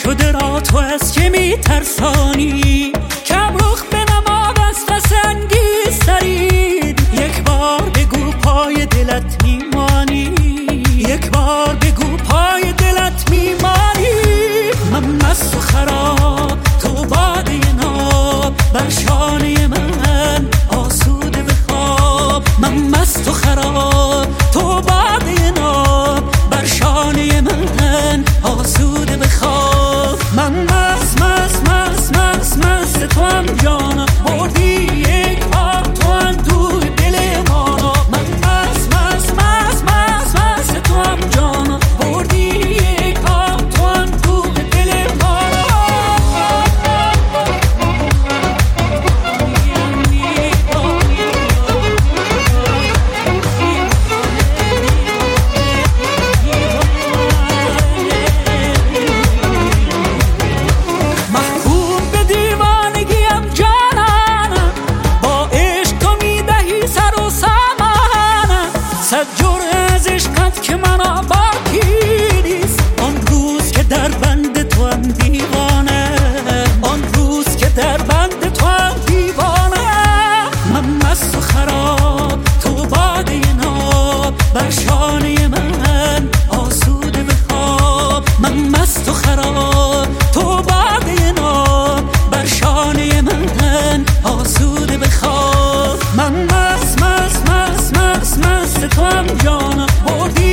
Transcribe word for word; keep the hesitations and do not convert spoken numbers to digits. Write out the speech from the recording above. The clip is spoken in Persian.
شده را تو از که می ترسانی، کم رخ به نما وسوسه انگیز ترین. یک بار بگو پای دلت میمانی، یک بار بگو پای دلت میمانی. من مست و خراب تو باده ناب، بر شانه من آسوده بخواب. من مست و خراب تو باده ناب، بر شانه من آسوده بخواب. من مست مست مست مست مست تو هم جانم، بردی یک بار تو هم دور دل مانا. من مست مست مست مست مست تو هم جانم، بردی یک بار تو هم دور دل مانا. صد جرعه از عشقت که من باکی نیست، آن روز که در بند تو هم دیوانه، آن روز که در بند تو هم دیوانه. من مست و خراب تو باده ناب، بر شانه من آسوده بخواب. من مست و خراب تو باده ناب، بر شانه من آسوده بخواب. من مست مست مست مست مست تو هم جانم، بردی